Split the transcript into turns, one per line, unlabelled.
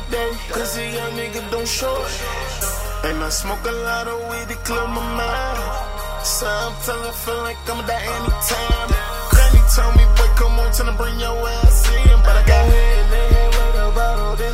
day, cause a young nigga don't show it. And I smoke a lot of weed to clear my mind. Sometimes I feel like I'ma die anytime. Granny told me, boy, come on, tryna bring your ass in. But I got head in the head with a bottle.